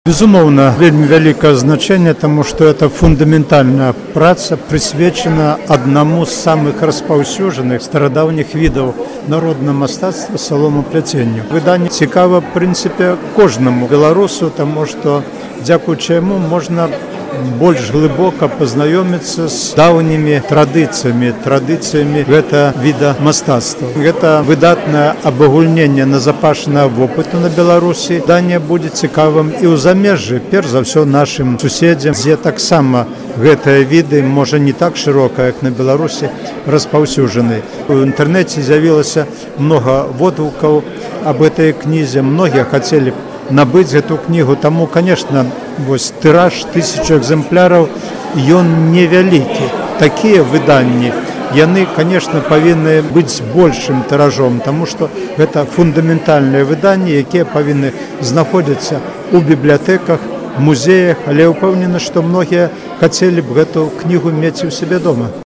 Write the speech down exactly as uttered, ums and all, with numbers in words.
Безумоўна, вельмі вялікае значэнне, таму што это фундаментальная праца, прысвечана аднаму з самых распаўсюджаных старадаўніх відаў народнага мастацтва саломапляценню. Выданне цікава, в прынцыпе, кожнаму беларусу, таму што дзякуючы яму можна больш глыбока пазнаёміцца з даўнімі традыцыямі, традыцыямі гэта віда мастацтва. Гэта выдатнае абагульненне назапашанага вопыту на Беларусі. Выданне будзе цікавым і ў замежжы, перш за ўсё нашым суседзям, дзе таксама гэтыя віды, можа, не так шырока, як на Беларусі, распаўсюджаны. У інтэрнэце з'явілася многа водгукаў аб гэтай кнізе, многія хацелі набыць гэту кнігу, таму, конечно, вось тыраж тысячу экземпляраў, ён невялікі. Такія выданні, яны, конечно, павінны быць большым тыражом, таму што гэта фундаментальныя выданні, якія павінны знаходзіцца ў бібліятэках, музеях, але ўпэўнены, што многія хацелі б гэту кнігу мець у сябе дома.